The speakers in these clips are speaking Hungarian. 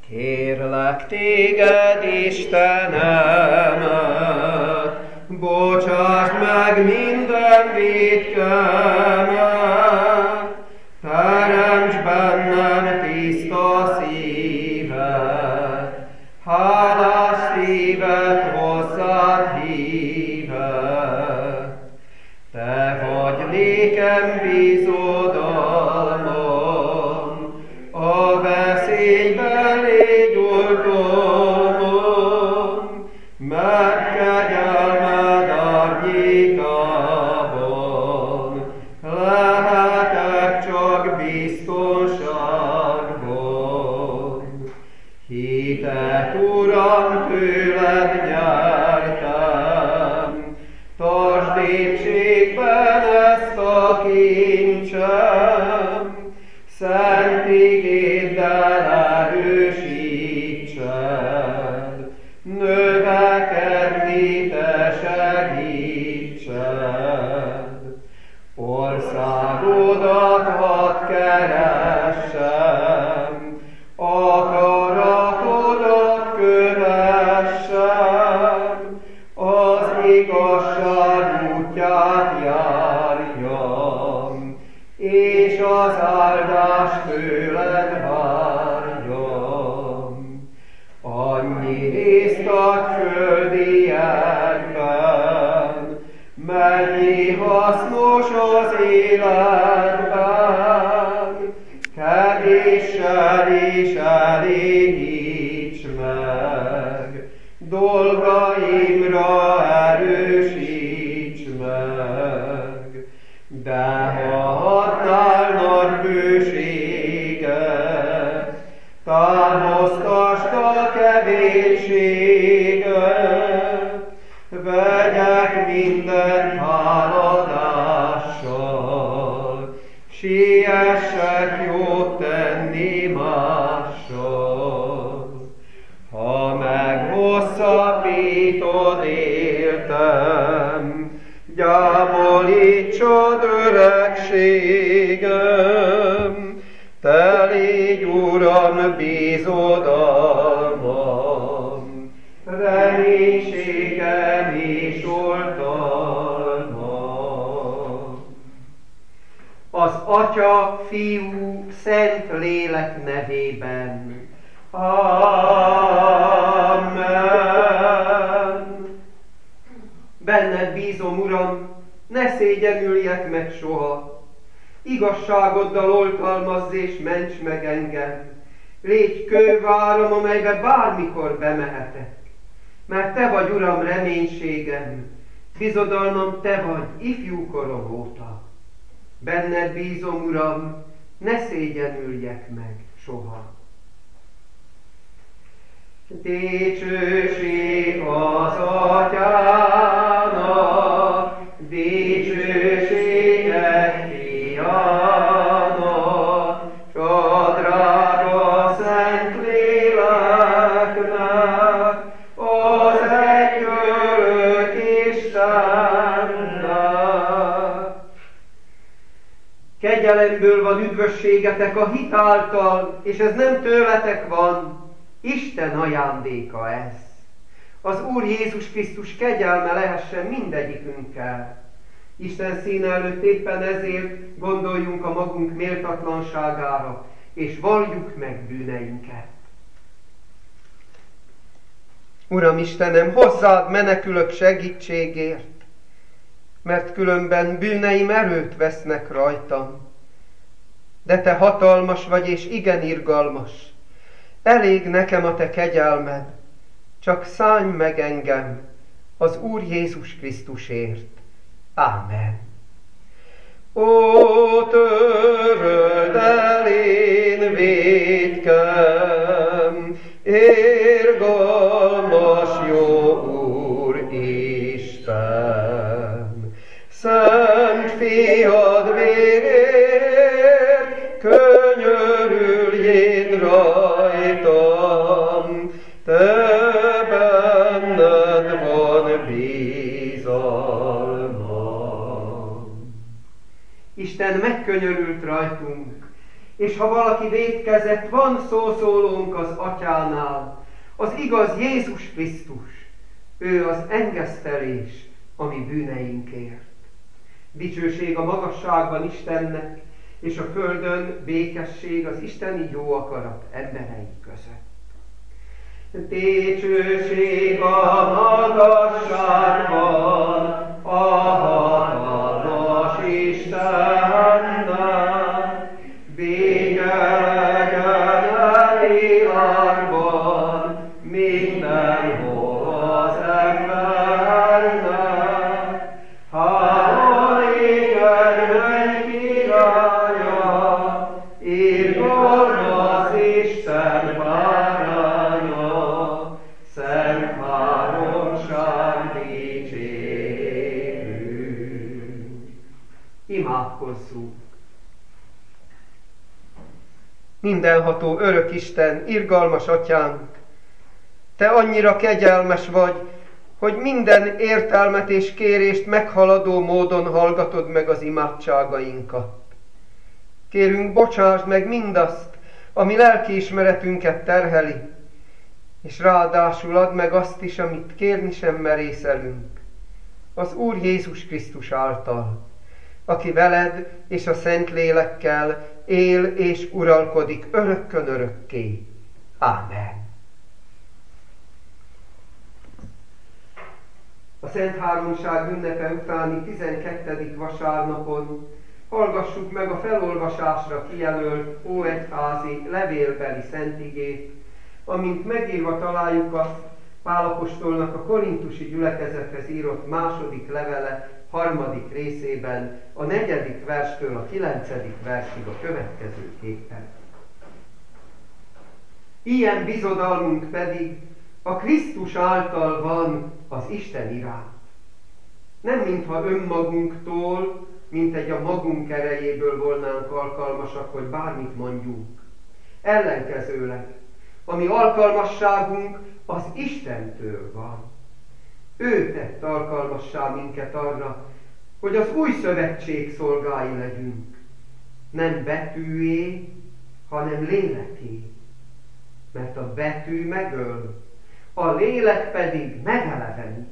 Kérlek téged, Istenem, bocsásd meg minden vétkemet, teremts bennem tiszta szívet, hálás szívet hozzád hívet. Te vagy nékem bízodalmam, a veszélyben légy oltalmam, mert kegyelmed árnyékában lehetek csak biztonságban. Hitet, Uram, tőled nyertem, tartsd épségben ezt a kincsem, szent igéddel erősítsed, növekedni te segítsed. Országodat hadd keressem, akaratodat kövessem, az igazság útját járjam, és az áldást tőled várjam. Annyi részt adj földiekben, mennyi hasznos az életben, kevéssel is elégíts meg, dolgaimra erősíts meg. De ha adnál nagy bőséget, távoztasd a kevésséget, vegyek mindent háladással, siessek jót tenni mással. Ha meghosszabbítod éltem, gyámolítsad öregségem, te légy, Uram, bízodalmam, reménységem és oltalmam. Az Atya, Fiú, Szent Lélek nevében. Amen. Benned bízom, Uram, ne szégyenüljek meg soha. Igazságoddal oltalmazz és ments meg engem. Légy kőváram, amelybe bármikor bemehetek. Mert te vagy, Uram, reménységem, bizodalmam te vagy ifjúkorom óta. Benned bízom, Uram, ne szégyenüljek meg soha. Dicsőség az Atyának, dicsőség egy Fiának, s a drága Szent Léleknek, az egyörök Istennek. Kegyelemből van üdvösségetek a hit által, és ez nem tőletek van, Isten ajándéka ez. Az Úr Jézus Krisztus kegyelme lehessen mindegyikünkkel. Isten színe előtt éppen ezért gondoljunk a magunk méltatlanságára, és valljuk meg bűneinket. Uram Istenem, hozzád menekülök segítségért, mert különben bűneim erőt vesznek rajtam. De te hatalmas vagy, és igen irgalmas. Elég nekem a te kegyelmed, csak szállj meg engem az Úr Jézus Krisztusért. Ámen. Ó, töröld el én vétkem, irgalmas jó Úr Isten. Szent Fiad vérért könyörüljén rajtam, te benned van bízalmam. Isten megkönyörült rajtunk, És ha valaki vétkezett, van szószólónk az Atyánál, az igaz Jézus Krisztus. Ő az engesztelés a mi bűneinkért. Dicsőség a magasságban Istennek, és a földön békesség az isteni jó akarat emberei között. Dicsőség a magasságban a hatalmas Istennek, béke legyen a világban mindenhol az embernek. Hála égen menj királya, irgalmas Isten báránya, szent háromság dicsérünk. Imádkozzunk! Mindenható örök Isten, irgalmas Atyánk, Te annyira kegyelmes vagy, hogy minden értelmet és kérést meghaladó módon hallgatod meg az imádságainkat. Kérünk, bocsásd meg mindazt, ami lelkiismeretünket terheli, és ráadásul add meg azt is, amit kérni sem merészelünk, az Úr Jézus Krisztus által, aki veled és a Szentlélekkel él és uralkodik örökkön örökké. Ámen. A Szent Háromság ünnepe utáni 12. vasárnapon hallgassuk meg a felolvasásra kijelölt óegyházi levélbeli szentigét, amint megírva találjuk azt Pál apostolnak a korintusi gyülekezethez írott második levele 3. részében, a 4. verstől a 9. versig a következőképpen. Ilyen bizodalmunk pedig a Krisztus által van az Isten iránt. Nem mintha önmagunktól, mint egy a magunk erejéből volnánk alkalmasak, hogy bármit mondjunk. Ellenkezőleg, a mi alkalmasságunk az Istentől van. Ő tett alkalmassá minket arra, hogy az új szövetség szolgái legyünk. Nem betűé, hanem léleké. Mert a betű megöl, a lélek pedig megelevenít.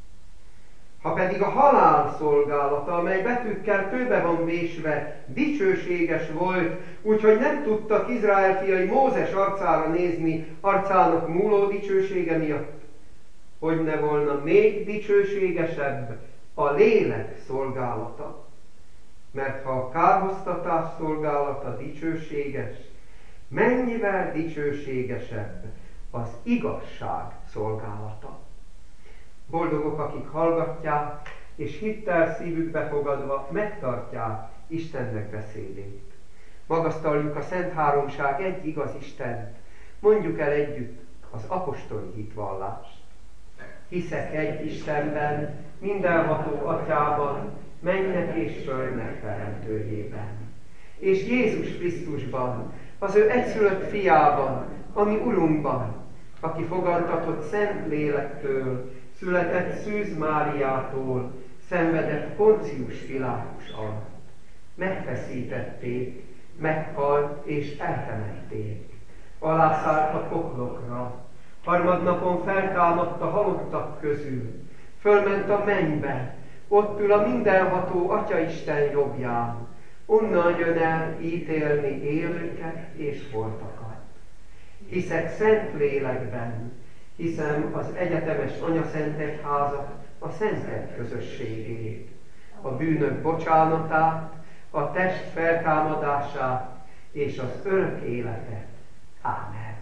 Ha pedig a halál szolgálata, amely betűkkel kőbe van vésve, dicsőséges volt, úgyhogy nem tudtak Izrael fiai Mózes arcára nézni, arcának múló dicsősége miatt, hogy ne volna még dicsőségesebb a lélek szolgálata. Mert ha a kárhoztatás szolgálata dicsőséges, mennyivel dicsőségesebb az igazság szolgálata. Boldogok, akik hallgatják, és hittel szívükbe fogadva megtartják Istennek beszédét. Magasztaljuk a Szent Háromság egy igaz Istent, mondjuk el együtt az apostoli hitvallást. Hiszek egy Istenben, mindenható Atyában, mennek és földnek teremtőjében, és Jézus Krisztusban, az ő egyszülött fiában, ami Urunkban, aki fogantatott Szent Lélektől, született Szűz Máriától, szenvedett Poncius Pilátus alatt. Megfeszítették, meghalt és eltemették. Alászállt a poklokra, harmadnapon feltámadt a halottak közül, fölment a mennybe, ott ül a mindenható Atyaisten jobbján, onnan jön el ítélni élőket és holtakat. Hiszek Szent Lélekben, hiszem az egyetemes anyaszentegyházat, a szentek közösségét, a bűnök bocsánatát, a test feltámadását és az örök életet. Ámen.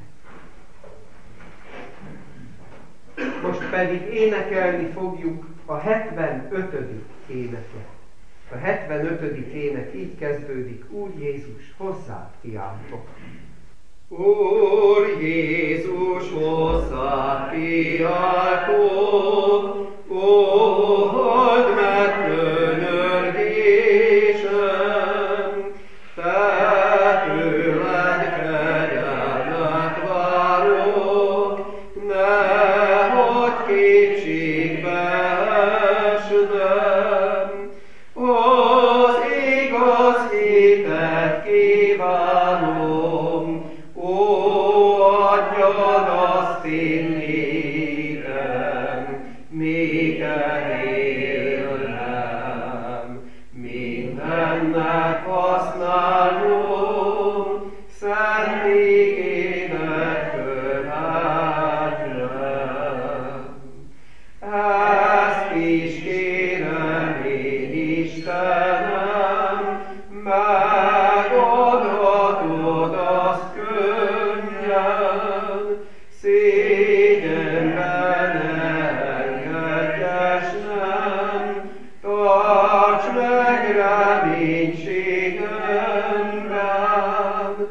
Most pedig énekelni fogjuk a 75. éneket. A 75. ének így kezdődik: Úr Jézus, hozzád kiáltok. Úr Jézus, hozzád kiáltok, old meg könyörgésem, te tőled kegyelmet várok, nehogy kétségbe esnem, az igaz hitet kíván. azt én nékem, még elélnem, mindennek használom, szent igének követlem. Ezt is kérem én, Istenem, megadatod azt könnyen, szégyenben engedjesnem, tarts meg reménységemben,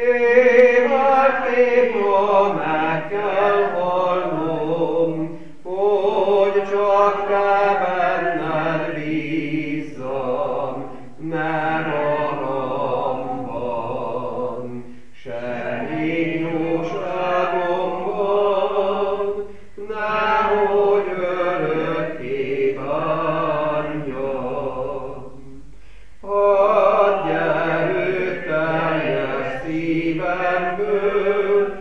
kévalképpen meg kell halnom, hogy csak te benned bízzam, nem magamban, semmi jóságomban, nehogy örökké bánjam. Adj erőt teljes szívemből,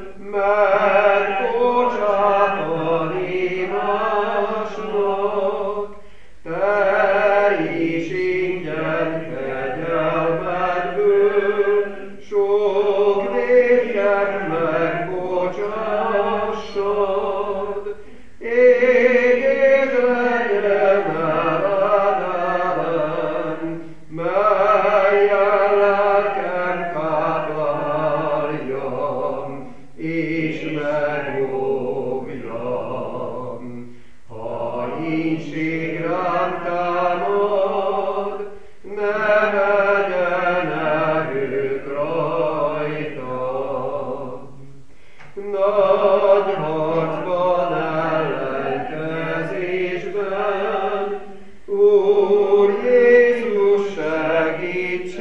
megbocsátani másnak, te is ingyen kegyelmedből, sok vétket megbocsássad, égét legyen eledem, melyen lelkem kápláljam, és megóvjam. Ha ínség rám támad, ne legyen erőt rajtam. Nagy harcban, ellenkezésben, Úr Jézus, segíts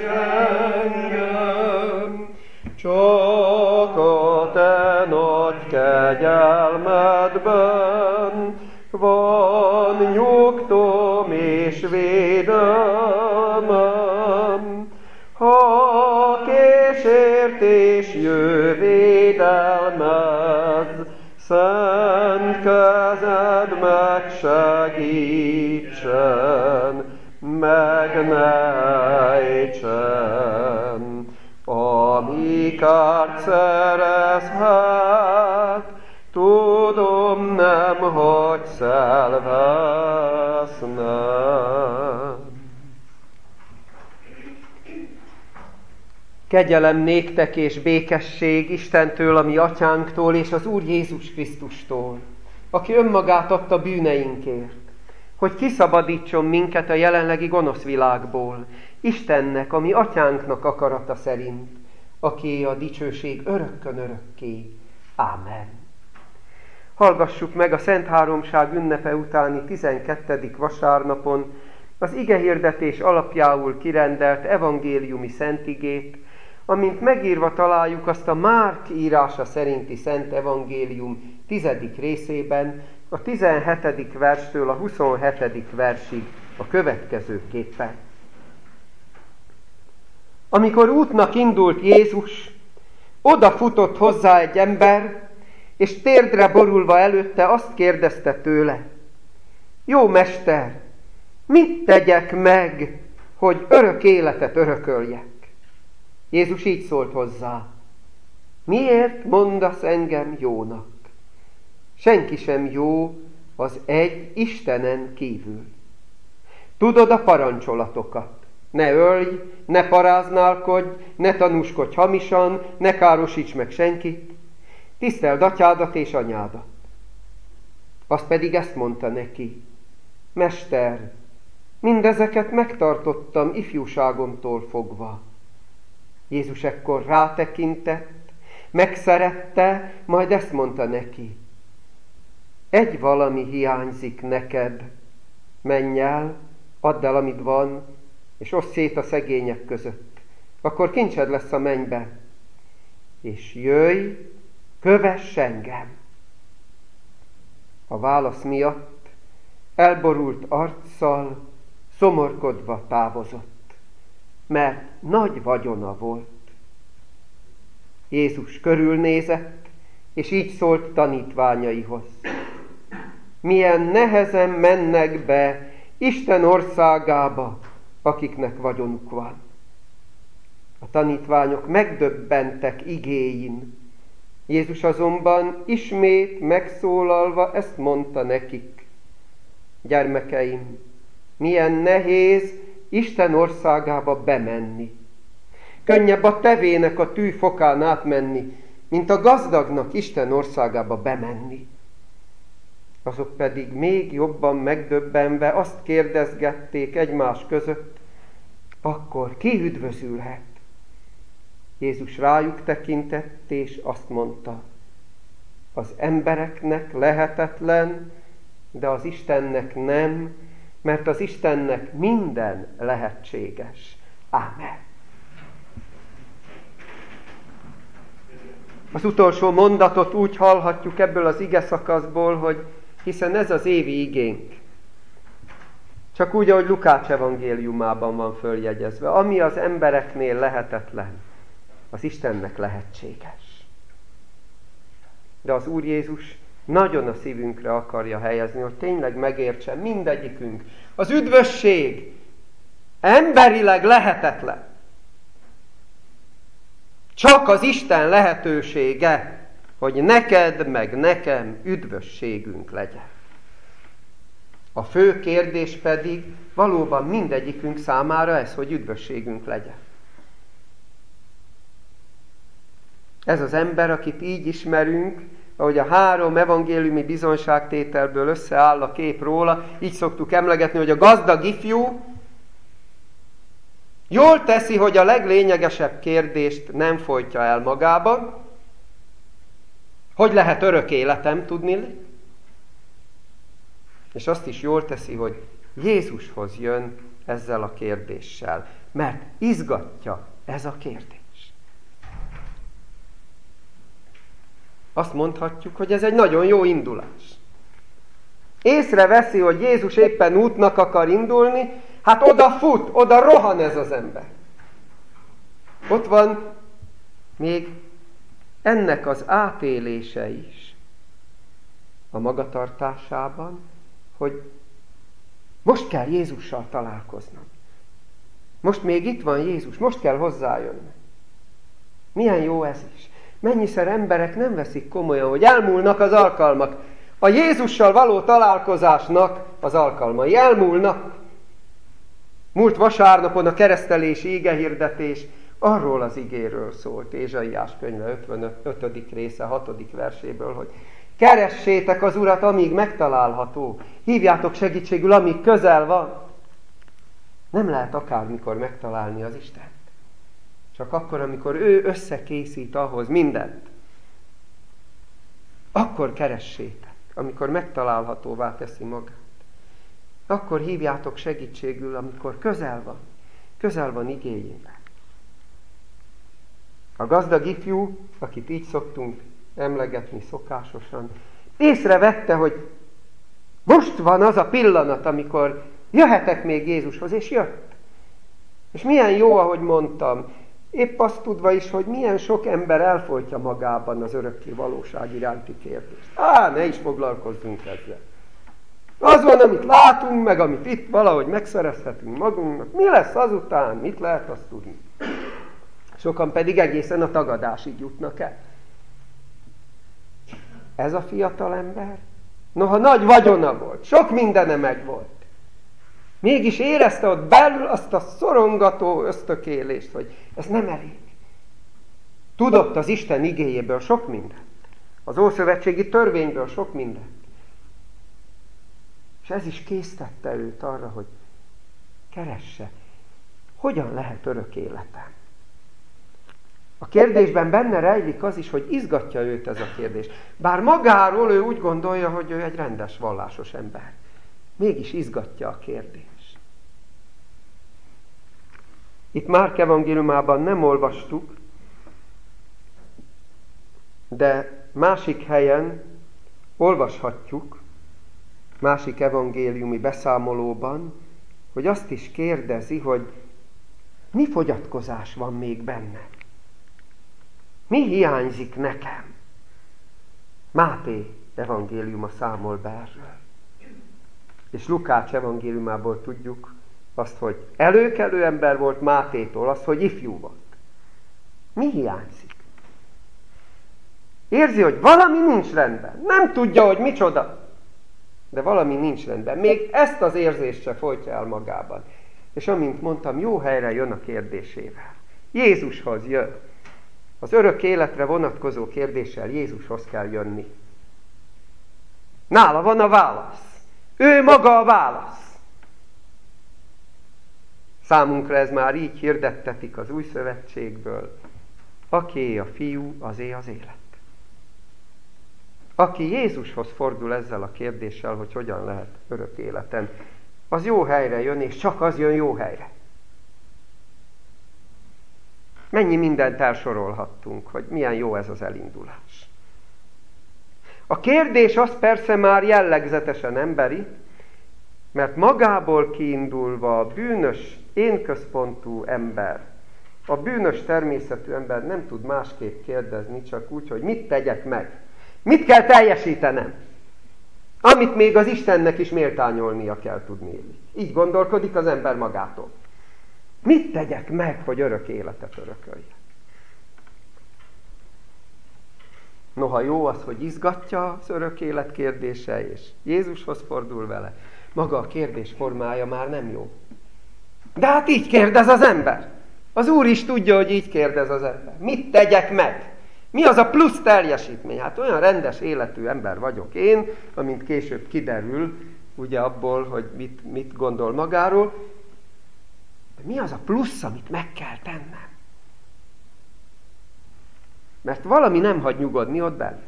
engem, csak a te nagy kegyelmedben van nyugtom és védelmem. Ha kísértés jö védelmed, szent kezed megsegítsen, meg ne ejtsen, ami kárt szerezhet, tudom, nem hagysz elvesznem. Kegyelem néktek és békesség Istentől, a mi atyánktól, és az Úr Jézus Krisztustól, aki önmagát adta bűneinkért, hogy kiszabadítson minket a jelenlegi gonosz világból, Istennek, a mi atyánknak akarata szerint, aki a dicsőség örökkön örökké. Ámen. Hallgassuk meg a Szent Háromság ünnepe utáni 12. vasárnapon az igehirdetés alapjául kirendelt evangéliumi szentigét, amint megírva találjuk azt a Márk írása szerinti Szent Evangélium 10. részében, a 17. verstől a 27. versig a következőképpen. Amikor útnak indult Jézus, odafutott hozzá egy ember, és térdre borulva előtte azt kérdezte tőle: Jó mester, mit tegyek meg, hogy örök életet örököljek? Jézus így szólt hozzá: Miért mondasz engem jónak? Senki sem jó az egy Istenen kívül. Tudod a parancsolatokat: ne ölj, ne paráználkodj, ne tanúskodj hamisan, ne károsíts meg senkit, tiszteld atyádat és anyádat. Azt pedig ezt mondta neki: Mester, mindezeket megtartottam ifjúságomtól fogva. Jézus ekkor rátekintett, megszerette, majd ezt mondta neki: Egy valami hiányzik neked, menj el, add el, amit van, és oszd szét a szegények között, akkor kincsed lesz a mennybe, és jöjj, kövess engem. A válasz miatt elborult arccal, szomorkodva távozott, mert nagy vagyona volt. Jézus körülnézett, és így szólt tanítványaihoz. Milyen nehezen mennek be Isten országába, akiknek vagyonuk van. A tanítványok megdöbbentek igéin. Jézus azonban ismét megszólalva ezt mondta nekik. Gyermekeim, milyen nehéz Isten országába bemenni. Könnyebb a tevének a tű fokán átmenni, mint a gazdagnak Isten országába bemenni. Azok pedig még jobban megdöbbenve azt kérdezgették egymás között, akkor ki üdvözülhet? Jézus rájuk tekintett, és azt mondta, az embereknek lehetetlen, de az Istennek nem, mert az Istennek minden lehetséges. Ámen. Az utolsó mondatot úgy hallhatjuk ebből az igeszakaszból, hogy hiszen ez az évi igénk. Csak úgy, ahogy Lukács evangéliumában van följegyezve. Ami az embereknél lehetetlen, az Istennek lehetséges. De az Úr Jézus nagyon a szívünkre akarja helyezni, hogy tényleg megértsen mindegyikünk. Az üdvösség emberileg lehetetlen. Csak az Isten lehetősége, hogy neked meg nekem üdvösségünk legyen. A fő kérdés pedig valóban mindegyikünk számára ez, hogy üdvösségünk legyen. Ez az ember, akit így ismerünk, ahogy a 3 evangéliumi bizonyságtételből összeáll a kép róla, így szoktuk emlegetni, hogy a gazdag ifjú jól teszi, hogy a leglényegesebb kérdést nem folytja el magában. Hogy lehet örök életem, tudni? És azt is jól teszi, hogy Jézushoz jön ezzel a kérdéssel, mert izgatja ez a kérdés. Azt mondhatjuk, hogy ez egy nagyon jó indulás. Észreveszi, hogy Jézus éppen útnak akar indulni, hát oda fut, oda rohan ez az ember. Ott van még ennek az átélése is a magatartásában, hogy most kell Jézussal találkoznom. Most még itt van Jézus, most kell hozzájönni. Milyen jó ez is. Mennyiszer emberek nem veszik komolyan, hogy elmúlnak az alkalmak. A Jézussal való találkozásnak az alkalmai elmúlnak. Múlt vasárnapon a keresztelési igehirdetés arról az igéről szólt, Ézsaiás könyve 55. része 6. verséből, hogy keressétek az Urat, amíg megtalálható. Hívjátok segítségül, amíg közel van. Nem lehet akármikor megtalálni az Istent. Csak akkor, amikor ő összekészít ahhoz mindent. Akkor keressétek, amikor megtalálhatóvá teszi magát. Akkor hívjátok segítségül, amikor közel van igényében. A gazdag ifjú, akit így szoktunk emlegetni szokásosan, észrevette, hogy most van az a pillanat, amikor jöhetek még Jézushoz, és jött. És milyen jó, ahogy mondtam, épp azt tudva is, hogy milyen sok ember elfolytja magában az örökké valóság iránti kérdést. Ne is foglalkozzunk ezzel. Az van, amit látunk, meg amit itt valahogy megszerezhetünk magunknak. Mi lesz azután? Mit lehet azt tudni? Sokan pedig egészen a tagadásig jutnak el. Ez a fiatal ember, noha nagy vagyona volt, sok mindene megvolt. Mégis érezte ott belül azt a szorongató ösztökélést, hogy ez nem elég. Tudott az Isten igéjéből sok mindent. Az ószövetségi törvényből sok mindent. És ez is késztette őt arra, hogy keresse, hogyan lehet örök életem. A kérdésben benne rejlik az is, hogy izgatja őt ez a kérdés. Bár magáról ő úgy gondolja, hogy ő egy rendes, vallásos ember. Mégis izgatja a kérdés. Itt Márk evangéliumában nem olvastuk, de másik helyen olvashatjuk, másik evangéliumi beszámolóban, hogy azt is kérdezi, hogy mi fogyatkozás van még benne. Mi hiányzik nekem? Máté evangéliuma számol be erről. És Lukács evangéliumából tudjuk azt, hogy előkelő ember volt Mátétól, azt, hogy ifjú volt. Mi hiányzik? Érzi, hogy valami nincs rendben. Nem tudja, hogy micsoda. De valami nincs rendben. Még ezt az érzést se folytja el magában. És amint mondtam, jó helyre jön a kérdésével. Jézushoz jön. Az örök életre vonatkozó kérdéssel Jézushoz kell jönni. Nála van a válasz. Ő maga a válasz. Számunkra ez már így hirdettetik az Új Szövetségből. Akié a Fiú, azé az élet. Aki Jézushoz fordul ezzel a kérdéssel, hogy hogyan lehet örök életen, az jó helyre jön, és csak az jön jó helyre. Mennyi mindent elsorolhattunk, hogy milyen jó ez az elindulás. A kérdés az persze már jellegzetesen emberi, mert magából kiindulva a bűnös, énközpontú ember, a bűnös természetű ember nem tud másképp kérdezni, csak úgy, hogy mit tegyek meg. Mit kell teljesítenem? Amit még az Istennek is méltányolnia kell tudni. Így gondolkodik az ember magától. Mit tegyek meg, hogy örök életet örököljek? Noha jó az, hogy izgatja az örök élet kérdése, és Jézushoz fordul vele. Maga a kérdés formája már nem jó. De hát így kérdez az ember. Az Úr is tudja, hogy így kérdez az ember. Mit tegyek meg? Mi az a plusz teljesítmény? Hát olyan rendes életű ember vagyok én, amint később kiderül, ugye abból, hogy mit gondol magáról. De mi az a plusz, amit meg kell tennem? Mert valami nem hagy nyugodni ott benne.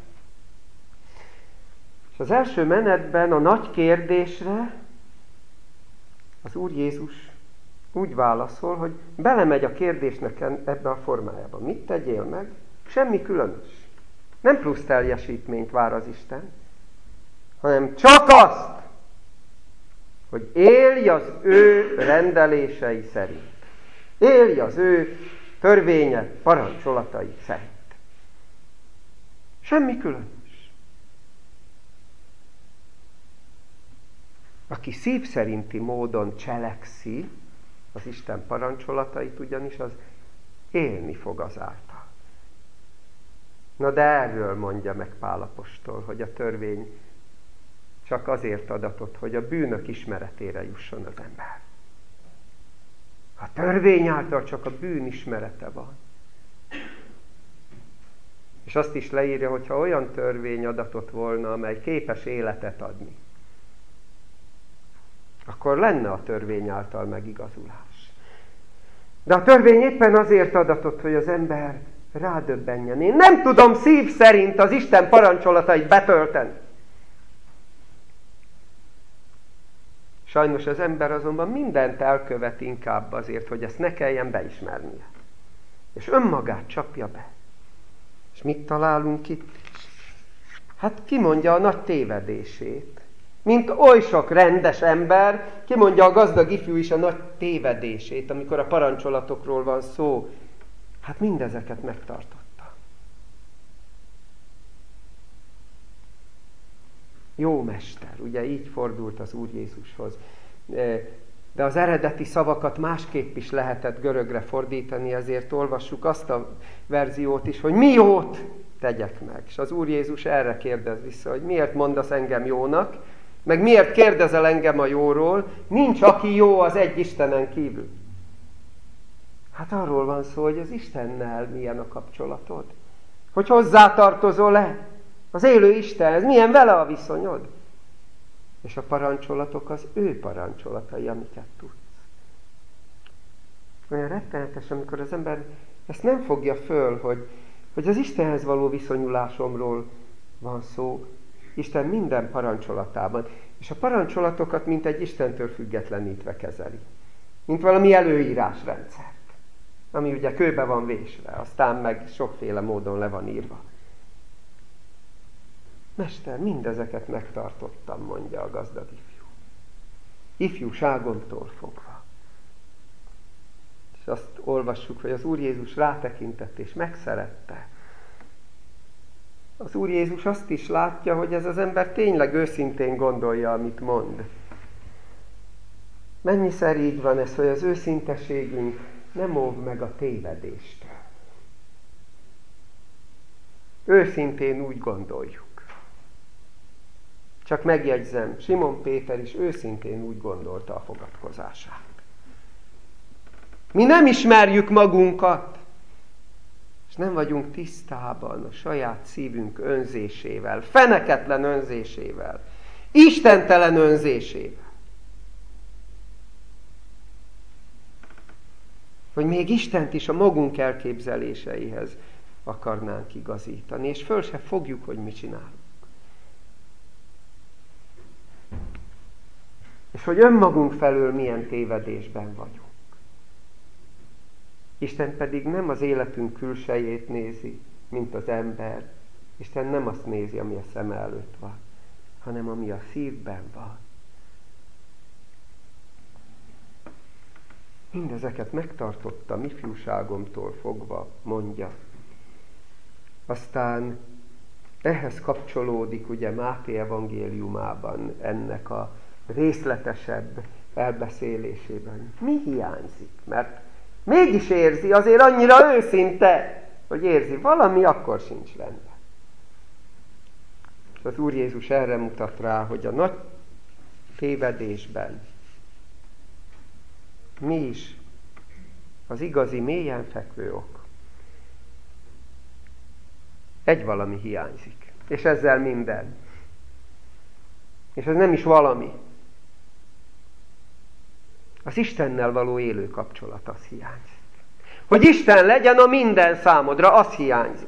És az első menetben a nagy kérdésre az Úr Jézus úgy válaszol, hogy belemegy a kérdésnek ebbe a formájába. Mit tegyél meg? Semmi különös. Nem plusz teljesítményt vár az Isten, hanem csak azt, hogy élj az ő rendelései szerint. Élj az ő törvénye, parancsolatai szerint. Semmi különös. Aki szív szerinti módon cselekszi az Isten parancsolatait, ugyanis az élni fog azáltal. Na de erről mondja meg Pál apostol, hogy a törvény csak azért adatott, hogy a bűnök ismeretére jusson az ember. A törvény által csak a bűn ismerete van. És azt is leírja, hogy ha olyan törvény adatott volna, amely képes életet adni, akkor lenne a törvény által megigazulás. De a törvény éppen azért adatott, hogy az ember rádöbbenjen. Én nem tudom szív szerint az Isten parancsolatait betölteni. Sajnos az ember azonban mindent elkövet inkább azért, hogy ezt ne kelljen beismernie. És önmagát csapja be. És mit találunk itt? Hát kimondja a nagy tévedését. Mint oly sok rendes ember, kimondja a gazdag ifjú is a nagy tévedését, amikor a parancsolatokról van szó. Hát mindezeket megtartotta. Jó mester, ugye így fordult az Úr Jézushoz. De az eredeti szavakat másképp is lehetett görögre fordítani, ezért olvassuk azt a verziót is, hogy mi jót tegyek meg. És az Úr Jézus erre kérdez vissza, hogy miért mondasz engem jónak, meg miért kérdezel engem a jóról, nincs aki jó az egy Istenen kívül. Hát arról van szó, hogy az Istennel milyen a kapcsolatod. Hogy hozzátartozol-e az élő Istenhez, milyen vele a viszonyod. És a parancsolatok az ő parancsolatai, amiket tudsz. Olyan rettenetes, amikor az ember ezt nem fogja föl, hogy az Istenhez való viszonyulásomról van szó, Isten minden parancsolatában. És a parancsolatokat mint egy Istentől függetlenítve kezeli. Mint valami előírásrendszert, ami ugye kőbe van vésve, aztán meg sokféle módon le van írva. Mester, mindezeket megtartottam, mondja a gazdag ifjú. Ifjúságomtól fogva. És azt olvassuk, hogy az Úr Jézus rátekintett és megszerette. Az Úr Jézus azt is látja, hogy ez az ember tényleg őszintén gondolja, amit mond. Mennyiszer így van ez, hogy az őszinteségünk nem óv meg a tévedéstől. Őszintén úgy gondoljuk. Csak megjegyzem, Simon Péter is őszintén úgy gondolta a fogadkozását. Mi nem ismerjük magunkat, és nem vagyunk tisztában a saját szívünk önzésével, feneketlen önzésével, istentelen önzésével. Hogy még Istent is a magunk elképzeléseihez akarnánk igazítani, és föl se fogjuk, hogy mit csinálunk. És hogy önmagunk felől milyen tévedésben vagyunk. Isten pedig nem az életünk külsejét nézi, mint az ember. Isten nem azt nézi, ami a szeme előtt van, hanem ami a szívben van. Mindezeket megtartottam ifjúságomtól fogva, mondja. Aztán ehhez kapcsolódik ugye Máté evangéliumában ennek a részletesebb elbeszélésében. Mi hiányzik? Mert mégis érzi, azért annyira őszinte, hogy érzi, valami akkor sincs rendben. És az Úr Jézus erre mutat rá, hogy a nagy tévedésben mi is az igazi mélyen fekvő ok. Egy valami hiányzik. És ezzel minden. És ez nem is valami. Az Istennel való élő kapcsolat, az hiányzik. Hogy Isten legyen a minden számodra, az hiányzik.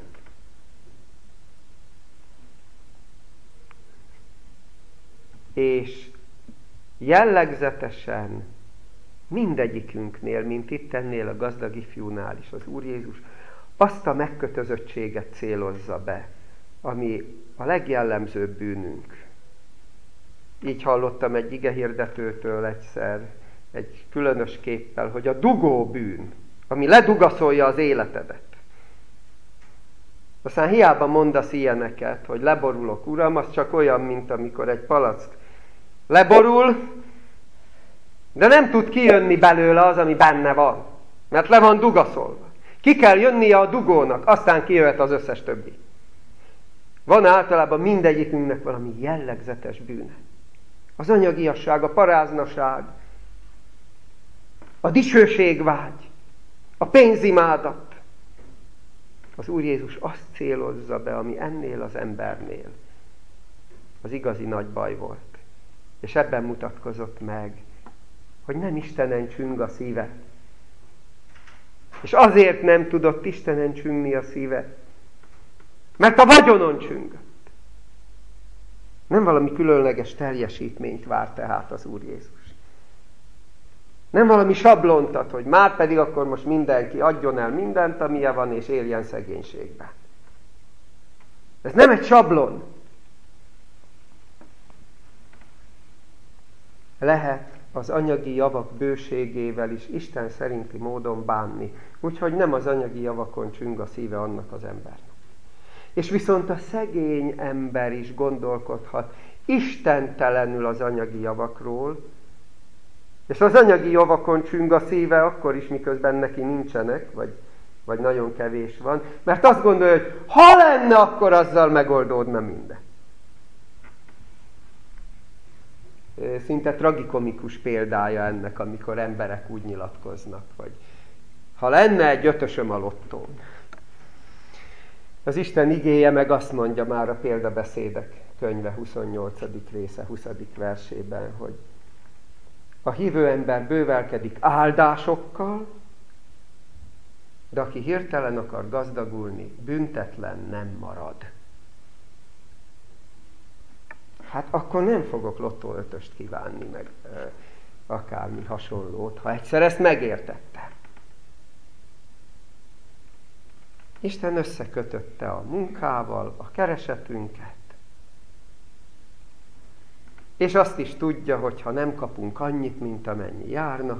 És jellegzetesen mindegyikünknél, mint itt ennél a gazdag ifjúnál is az Úr Jézus azt a megkötözöttséget célozza be, ami a legjellemzőbb bűnünk. Így hallottam egy igehirdetőtől egyszer, egy különös képpel, hogy a dugó bűn, ami ledugaszolja az életedet. Aztán hiába mondasz ilyeneket, hogy leborulok, Uram, az csak olyan, mint amikor egy palack leborul, de nem tud kijönni belőle az, ami benne van, mert le van dugaszolva. Ki kell jönnie a dugónak, aztán kijöhet az összes többi. Van általában mindegyikünknek valami jellegzetes bűne. Az anyagiasság, a paráznaság, a dicsőségvágy, a pénzimádat. Az Úr Jézus azt célozza be, ami ennél az embernél az igazi nagy baj volt. És ebben mutatkozott meg, hogy nem Istenen csüng a szíve. És azért nem tudott Istenen csüngni a szíve, mert a vagyonon csüngött. Nem valami különleges teljesítményt vár tehát az Úr Jézus. Nem valami sablontat, hogy már pedig akkor most mindenki adjon el mindent, amilyen van, és éljen szegénységben. Ez nem egy sablon. Lehet az anyagi javak bőségével is Isten szerinti módon bánni. Úgyhogy nem az anyagi javakon csüng a szíve annak az embernek. És viszont a szegény ember is gondolkodhat istentelenül az anyagi javakról, és az anyagi javakon csüng a szíve akkor is, miközben neki nincsenek, vagy nagyon kevés van, mert azt gondolja, hogy ha lenne, akkor azzal megoldódna minden. Szinte tragikomikus példája ennek, amikor emberek úgy nyilatkoznak, hogy ha lenne egy ötösöm a lottón. Az Isten igéje meg azt mondja már a példabeszédek könyve 28. része 20. versében, hogy a hívő ember bővelkedik áldásokkal, de aki hirtelen akar gazdagulni, büntetlen nem marad. Hát akkor nem fogok lottó ötöst kívánni, meg akármi hasonlót, ha egyszer ezt megértettem. Isten összekötötte a munkával a keresetünket, és azt is tudja, hogy ha nem kapunk annyit, mint amennyi járna,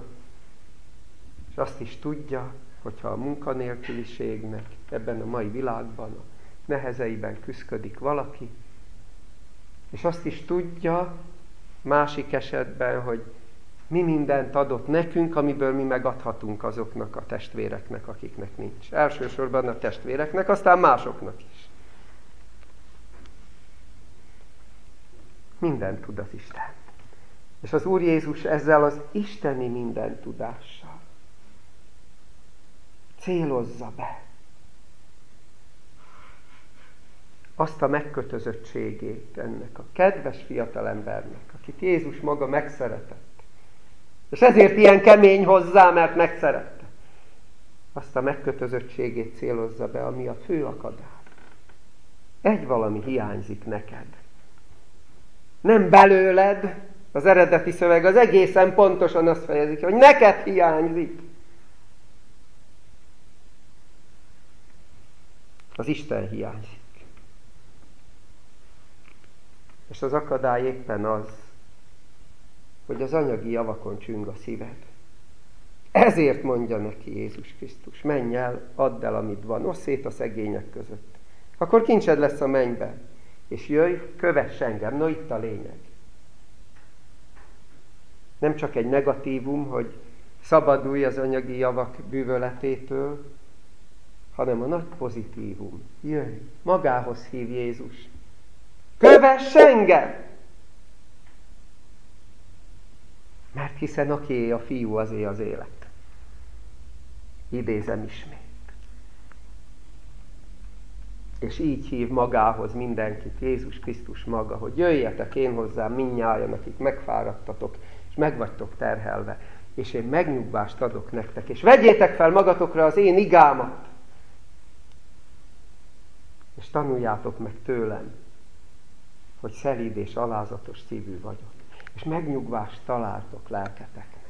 és azt is tudja, hogyha a munkanélküliségnek ebben a mai világban, a nehezeiben küszködik valaki, és azt is tudja másik esetben, hogy mi mindent adott nekünk, amiből mi megadhatunk azoknak a testvéreknek, akiknek nincs. Elsősorban a testvéreknek, aztán másoknak is. Mindent tud az Isten. És az Úr Jézus ezzel az isteni minden tudással célozza be azt a megkötözöttségét ennek a kedves fiatalembernek, akit Jézus maga megszeretett. És ezért ilyen kemény hozzá, mert megszerette. Azt a megkötözöttségét célozza be, ami a fő akadály. Egy valami hiányzik neked. Nem belőled, az eredeti szöveg az egészen pontosan azt fejezik, hogy neked hiányzik. Az Isten hiányzik. És az akadály éppen az, hogy az anyagi javakon csüng a szíved. Ezért mondja neki Jézus Krisztus, menj el, add el, amit van, osszd szét a szegények között. Akkor kincsed lesz a mennyben. És jöjj, kövess engem. No, itt a lényeg. Nem csak egy negatívum, hogy szabadulj az anyagi javak bűvöletétől, hanem a nagy pozitívum. Jöjj, magához hív Jézus. Kövess engem! Mert hiszen akié a fiú, azé az élet. Idézem ismét. És így hív magához mindenkit Jézus Krisztus maga, hogy jöjjetek én hozzám mindnyájan, akik megfáradtatok, és meg vagytok terhelve, és én megnyugvást adok nektek, és vegyétek fel magatokra az én igámat, és tanuljátok meg tőlem, hogy szelíd és alázatos szívű vagyok, és megnyugvást találtok lelketeknek.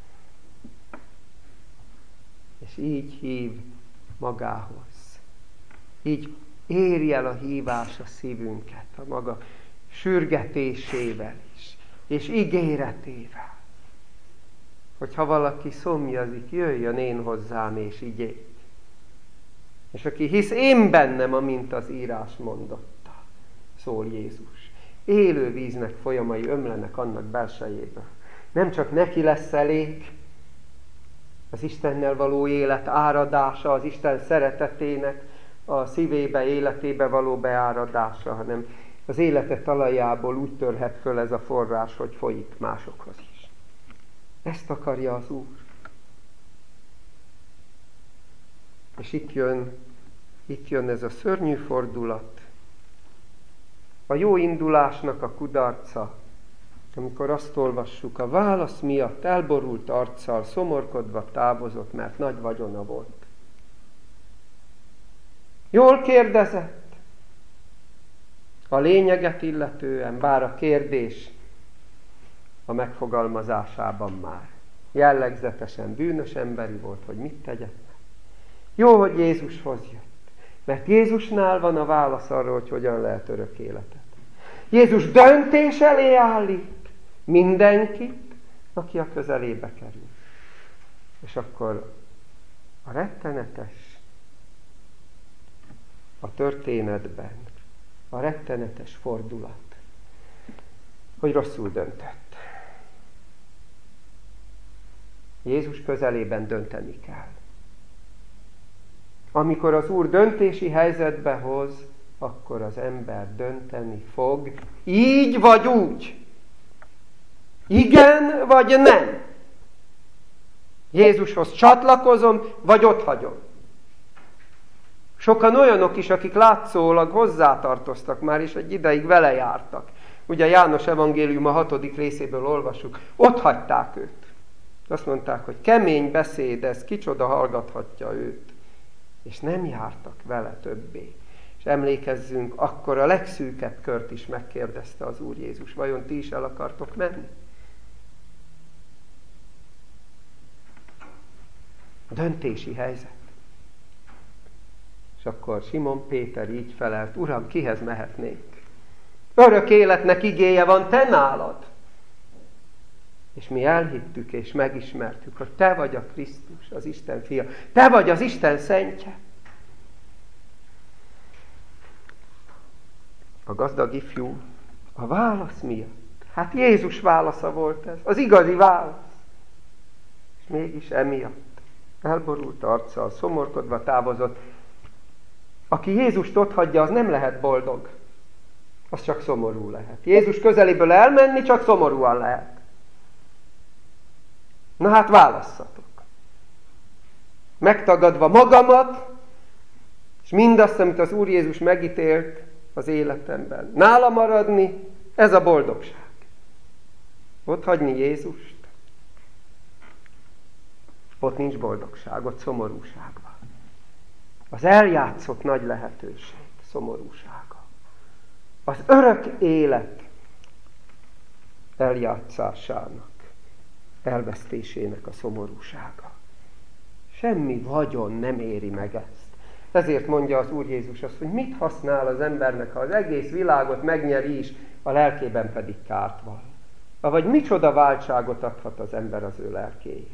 És így hív magához. Így éri el a hívás a szívünket, a maga sürgetésével is, és ígéretével. Hogyha valaki szomjazik, jöjjön én hozzám, és igyék. És aki hisz én bennem, amint az írás mondotta, szól Jézus. Élő víznek folyamai ömlenek annak belsejéből. Nem csak neki lesz elég az Istennel való élet áradása, az Isten szeretetének a szívébe, életébe való beáradása, hanem az élete talajából úgy törhet föl ez a forrás, hogy folyik másokhoz is. Ezt akarja az Úr. És itt jön ez a szörnyű fordulat. A jó indulásnak a kudarca, amikor azt olvassuk, a válasz miatt elborult arccal, szomorkodva távozott, mert nagy vagyona volt. Jól kérdezett a lényeget illetően, bár a kérdés a megfogalmazásában már jellegzetesen bűnös emberi volt, hogy mit tegyek. Jó, hogy Jézushoz jött, mert Jézusnál van a válasz arra, hogy hogyan lehet örök életet. Jézus döntés elé állít mindenkit, aki a közelébe kerül. És akkor a rettenetes, a történetben a rettenetes fordulat, hogy rosszul döntött. Jézus közelében dönteni kell. Amikor az Úr döntési helyzetbe hoz, akkor az ember dönteni fog, így vagy úgy. Igen vagy nem. Jézushoz csatlakozom, vagy otthagyom. Sokan olyanok is, akik látszólag hozzátartoztak már, és egy ideig vele jártak. Ugye János evangélium a 6. részéből olvassuk. Ott hagyták őt. Azt mondták, hogy kemény beszéd ez, kicsoda hallgathatja őt. És nem jártak vele többé. És emlékezzünk, akkor a legszűkebb kört is megkérdezte az Úr Jézus. Vajon ti is el akartok menni? Döntési helyzet. És akkor Simon Péter így felelt, Uram, kihez mehetnénk? Örök életnek igéje van te nálad. És mi elhittük és megismertük, hogy te vagy a Krisztus, az Isten fia. Te vagy az Isten szentje. A gazdag ifjú a válasz miatt. Hát Jézus válasza volt ez, az igazi válasz. És mégis emiatt elborult arccal, szomorkodva távozott. Aki Jézust otthagyja, az nem lehet boldog. Az csak szomorú lehet. Jézus közeléből elmenni csak szomorúan lehet. Na hát válasszatok. Megtagadva magamat, és mindazt, amit az Úr Jézus megítélt az életemben. Nála maradni, ez a boldogság. Ott hagyni Jézust, ott nincs boldogság, ott szomorúság van. Az eljátszott nagy lehetőség, szomorúsága. Az örök élet eljátszásának, elvesztésének a szomorúsága. Semmi vagyon nem éri meg ezt. Ezért mondja az Úr Jézus azt, hogy mit használ az embernek, ha az egész világot megnyeri is, a lelkében pedig kárt val. Vagy micsoda váltságot adhat az ember az ő lelkéért.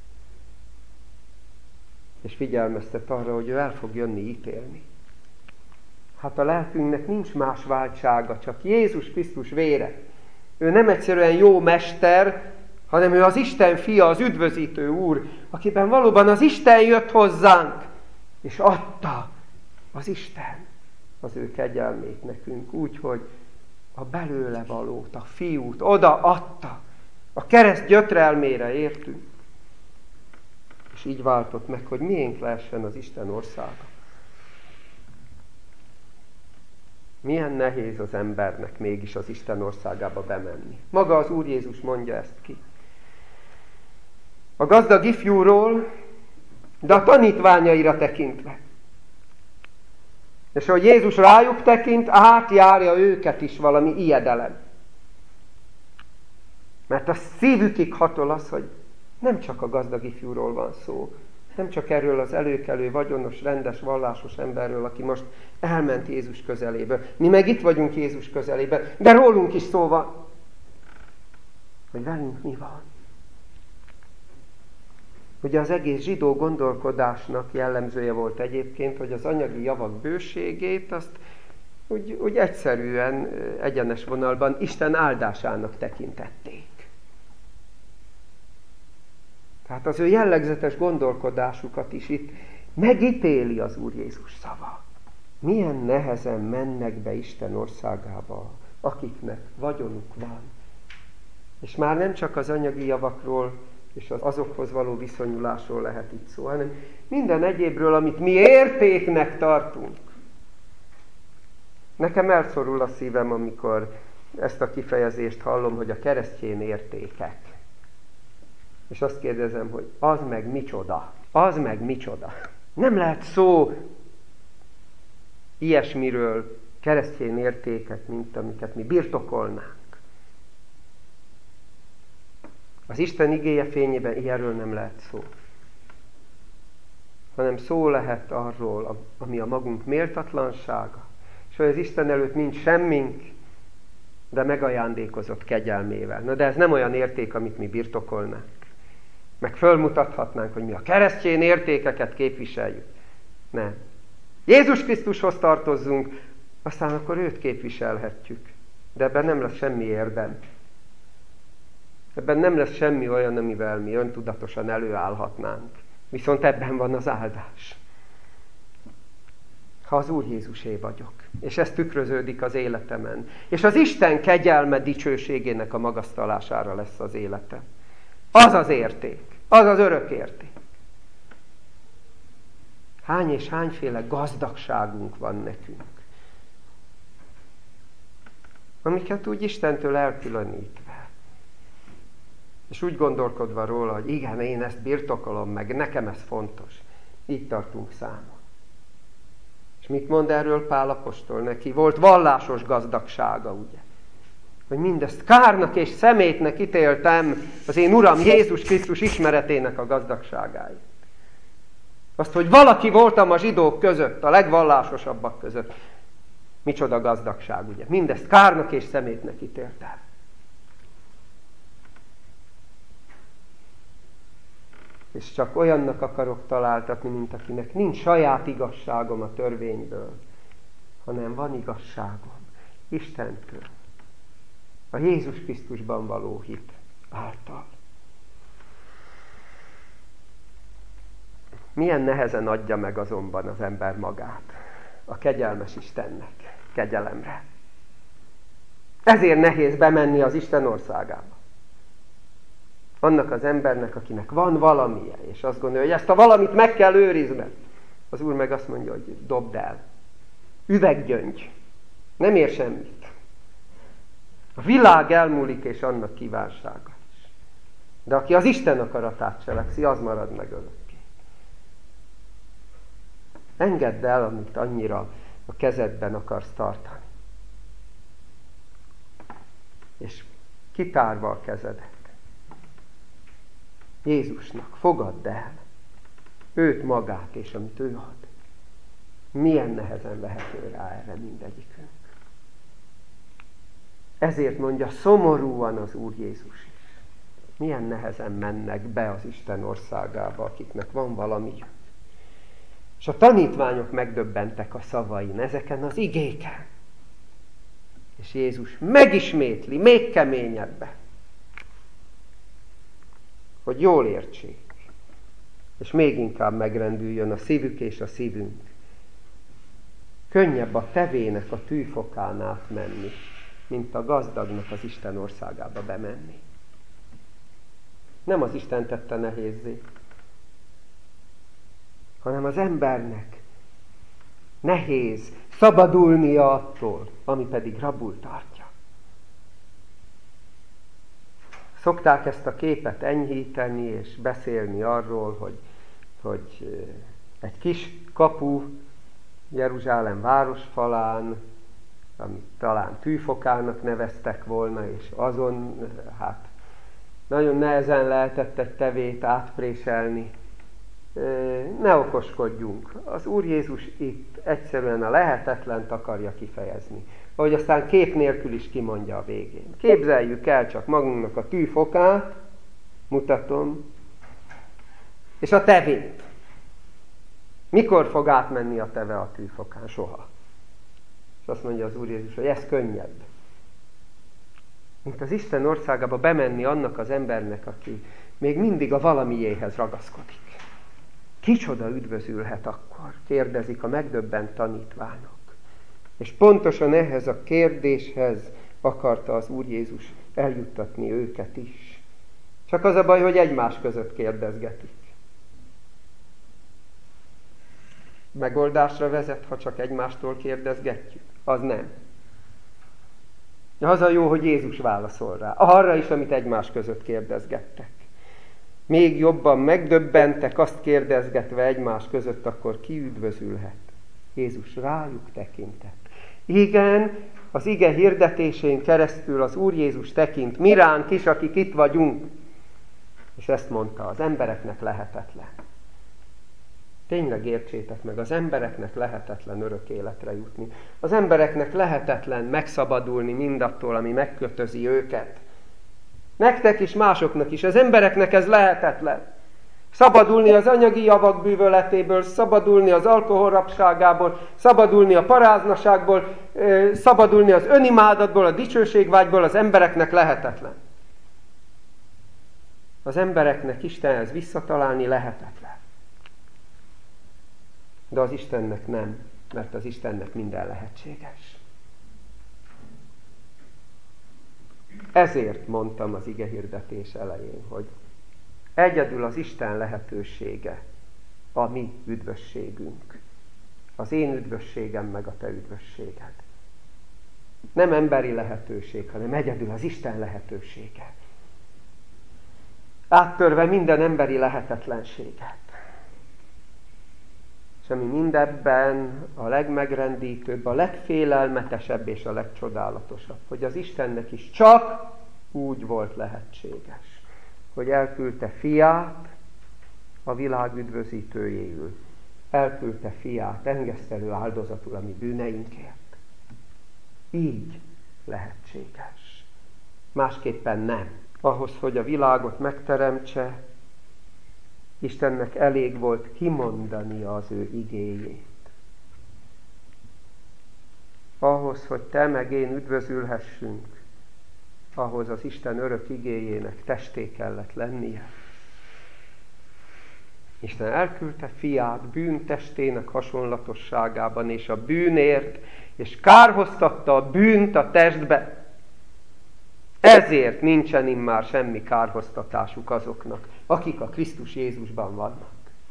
És figyelmeztet arra, hogy ő el fog jönni ítélni. Hát a lelkünknek nincs más váltsága, csak Jézus Krisztus vére. Ő nem egyszerűen jó mester, hanem ő az Isten fia, az üdvözítő Úr, akiben valóban az Isten jött hozzánk, és adta az Isten az ő kegyelmét nekünk, úgy, hogy a belőle valót, a fiút oda adta, a kereszt gyötrelmére értünk. És így váltott meg, hogy miénk lehessen az Isten országa. Milyen nehéz az embernek mégis az Isten országába bemenni. Maga az Úr Jézus mondja ezt ki. A gazdag ifjúról, de a tanítványaira tekintve. És ahogy Jézus rájuk tekint, átjárja őket is valami ijedelem. Mert a szívükig hatol az, hogy nem csak a gazdag ifjúról van szó, nem csak erről az előkelő, vagyonos, rendes, vallásos emberről, aki most elment Jézus közelébe. Mi meg itt vagyunk Jézus közelébe, de rólunk is szó van. Hogy velünk mi van. Ugye az egész zsidó gondolkodásnak jellemzője volt egyébként, hogy az anyagi javak bőségét azt úgy egyszerűen, egyenes vonalban Isten áldásának tekintették. Tehát az ő jellegzetes gondolkodásukat is itt megítéli az Úr Jézus szava. Milyen nehezen mennek be Isten országába, akiknek vagyonuk van. És már nem csak az anyagi javakról és az azokhoz való viszonyulásról lehet itt szó, hanem minden egyébről, amit mi értéknek tartunk. Nekem elszorul a szívem, amikor ezt a kifejezést hallom, hogy a keresztény értékek. És azt kérdezem, hogy az meg micsoda? Az meg micsoda? Nem lehet szó ilyesmiről, keresztény értékek, mint amiket mi birtokolnánk. Az Isten igéje fényében ilyenről nem lehet szó. Hanem szó lehet arról, ami a magunk méltatlansága, és hogy az Isten előtt nincs semmink, de megajándékozott kegyelmével. Na de ez nem olyan érték, amit mi birtokolnánk. Meg fölmutathatnánk, hogy mi a keresztény értékeket képviseljük. Nem. Jézus Krisztushoz tartozzunk, aztán akkor őt képviselhetjük. De ebben nem lesz semmi érdem. Ebben nem lesz semmi olyan, amivel mi öntudatosan előállhatnánk. Viszont ebben van az áldás. Ha az Úr Jézusé vagyok, és ez tükröződik az életemen, és az Isten kegyelme dicsőségének a magasztalására lesz az életem. Az az érték, az az örök érték. Hány és hányféle gazdagságunk van nekünk, amiket úgy Istentől elkülönítve, és úgy gondolkodva róla, hogy igen, én ezt birtokolom meg, nekem ez fontos. Így tartunk számon. És mit mond erről Pál apostol? Neki volt vallásos gazdagsága, ugye? Hogy mindezt kárnak és szemétnek ítéltem az én Uram Jézus Krisztus ismeretének a gazdagságáért. Azt, hogy valaki voltam a zsidók között, a legvallásosabbak között. Micsoda gazdagság, ugye? Mindezt kárnak és szemétnek ítéltem. És csak olyannak akarok találtatni, mint akinek nincs saját igazságom a törvényből, hanem van igazságom. Istentől, a Jézus Krisztusban való hit által. Milyen nehezen adja meg azonban az ember magát a kegyelmes Istennek, kegyelemre. Ezért nehéz bemenni az Isten országába. Annak az embernek, akinek van valamije, és azt gondolja, hogy ezt a valamit meg kell őrizned. Az Úr meg azt mondja, hogy dobd el. Üveggyöngy. Nem ér semmit. A világ elmúlik, és annak kívánsága is. De aki az Isten akaratát cselekszi, az marad meg örökké. Engedd el, amit annyira a kezedben akarsz tartani. És kitárva a kezedet, Jézusnak fogadd el őt magát, és amit ő ad. Milyen nehezen vehető rá erre mindegyikünk. Ezért mondja szomorúan az Úr Jézus is. Milyen nehezen mennek be az Isten országába, akiknek van valami. És a tanítványok megdöbbentek a szavain, ezeken az igéken. És Jézus megismétli, még keményebben, hogy jól értsék, és még inkább megrendüljön a szívük és a szívünk. Könnyebb a tevének a tűfokán átmenni, mint a gazdagnak az Isten országába bemenni. Nem az Isten tette nehézzé, hanem az embernek nehéz szabadulnia attól, ami pedig rabul tartja. Szokták ezt a képet enyhíteni és beszélni arról, hogy egy kis kapu Jeruzsálem városfalán, amit talán tűfokának neveztek volna, és azon nagyon nehezen lehetett egy tevét átpréselni. Ne okoskodjunk. Az Úr Jézus itt egyszerűen a lehetetlent akarja kifejezni. Ahogy aztán kép nélkül is kimondja a végén. Képzeljük el csak magunknak a tűfokát, mutatom, és a tevét. Mikor fog átmenni a teve a tűfokán? Soha. És azt mondja az Úr Jézus, hogy ez könnyebb. Mint az Isten országába bemenni annak az embernek, aki még mindig a valamiéhez ragaszkodik. Kicsoda üdvözülhet akkor? Kérdezik a megdöbbent tanítványok. És pontosan ehhez a kérdéshez akarta az Úr Jézus eljuttatni őket is. Csak az a baj, hogy egymás között kérdezgetik. Megoldásra vezet, ha csak egymástól kérdezgetjük? Az nem. Az a jó, hogy Jézus válaszol rá. Arra is, amit egymás között kérdezgettek. Még jobban megdöbbentek, azt kérdezgetve egymás között, akkor ki üdvözülhet? Jézus rájuk tekintett. Igen, az ige hirdetésén keresztül az Úr Jézus tekint mi ránk is, akik itt vagyunk. És ezt mondta, az embereknek lehetetlen. Tényleg értsétek meg, az embereknek lehetetlen örök életre jutni. Az embereknek lehetetlen megszabadulni mindattól, ami megkötözi őket. Nektek is, másoknak is. Az embereknek ez lehetetlen. Szabadulni az anyagi javak bűvöletéből, szabadulni az alkoholrabságából, szabadulni a paráznaságból, szabadulni az önimádatból, a dicsőségvágyból, az embereknek lehetetlen. Az embereknek Istenhez visszatalálni lehetetlen. De az Istennek nem, mert az Istennek minden lehetséges. Ezért mondtam az igehirdetés elején, hogy egyedül az Isten lehetősége a mi üdvösségünk. Az én üdvösségem meg a te üdvösséged. Nem emberi lehetőség, hanem egyedül az Isten lehetősége. Áttörve minden emberi lehetetlenséget. És ami mindebben a legmegrendítőbb, a legfélelmetesebb és a legcsodálatosabb, hogy az Istennek is csak úgy volt lehetséges, hogy elküldte fiát a világ üdvözítőjéül. Elküldte fiát engesztelő áldozatul a mi bűneinkért. Így lehetséges. Másképpen nem. Ahhoz, hogy a világot megteremtse, Istennek elég volt kimondania az ő igéjét. ahhoz, hogy te meg én üdvözülhessünk, ahhoz az Isten örök igéjének testé kellett lennie. Isten elküldte fiát bűntestének hasonlatosságában, és a bűnért, és kárhoztatta a bűnt a testbe. Ezért nincsen immár semmi kárhoztatásuk azoknak, akik a Krisztus Jézusban vannak.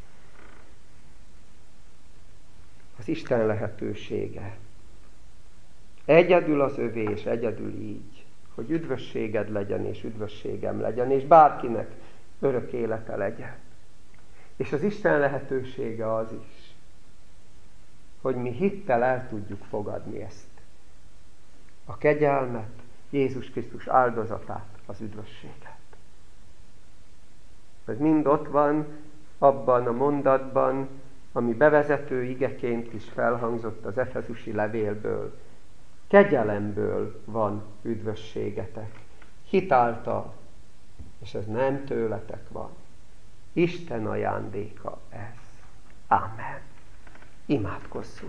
Az Isten lehetősége. Egyedül az övé, és egyedül így, hogy üdvösséged legyen, és üdvösségem legyen, és bárkinek örök élete legyen. És az Isten lehetősége az is, hogy mi hittel el tudjuk fogadni ezt. A kegyelmet, Jézus Krisztus áldozatát, az üdvösséget. Ez mind ott van abban a mondatban, ami bevezető igeként is felhangzott az efezusi levélből. Kegyelemből van üdvösségetek. Hitáltal, és ez nem tőletek van. Isten ajándéka ez. Amen. Imádkozzunk.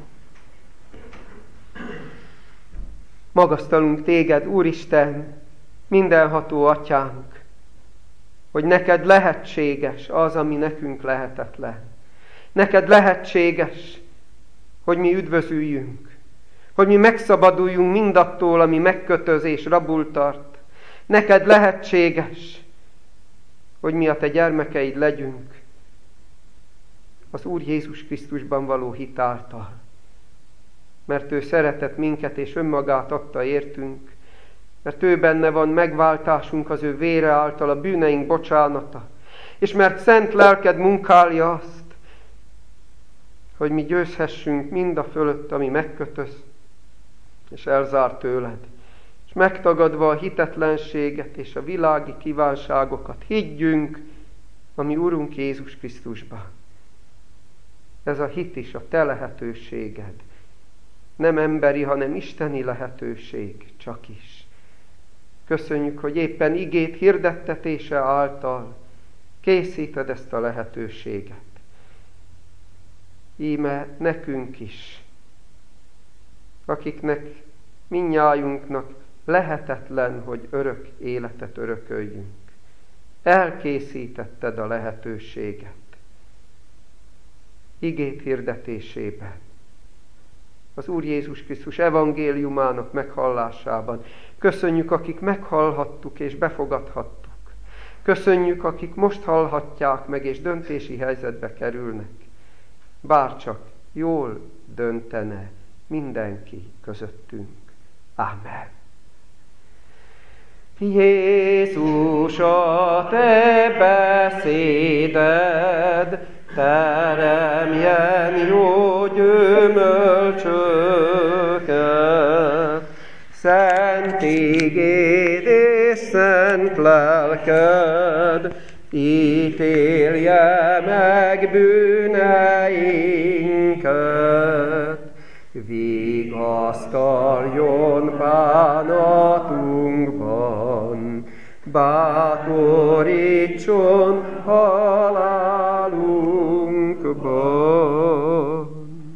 Magasztalunk téged, Úristen, mindenható Atyánk, hogy neked lehetséges az, ami nekünk lehetetlen. Neked lehetséges, hogy mi üdvözüljünk, hogy mi megszabaduljunk mindattól, ami megkötöz és rabul tart. Neked lehetséges, hogy mi a te gyermekeid legyünk, az Úr Jézus Krisztusban való hit által. Mert ő szeretett minket, és önmagát adta értünk, mert ő benne van megváltásunk az ő vére által, a bűneink bocsánata, és mert szent lelked munkálja azt, hogy mi győzhessünk mind a fölött, ami megkötöz, és elzár tőled, és megtagadva a hitetlenséget és a világi kívánságokat higgyünk a mi Urunk Jézus Krisztusba. Ez a hit is a te lehetőséged. Nem emberi, hanem isteni lehetőség csak is. Köszönjük, hogy éppen igét hirdettetése által készíted ezt a lehetőséget. Íme nekünk is, akiknek mindnyájunknak lehetetlen, hogy örök életet örököljünk. Elkészítetted a lehetőséget. Igét hirdetésében, az Úr Jézus Krisztus evangéliumának meghallásában. Köszönjük, akik meghallhattuk és befogadhattuk. Köszönjük, akik most hallhatják meg és döntési helyzetbe kerülnek. Bárcsak jól döntene mindenki közöttünk. Amen. Jézus, a te beszéded teremjen jó gyümölcsöket. Szent igéd és szent lelked ítélje meg bűneinket. Vigasztaljon bánatunkban, bátorítson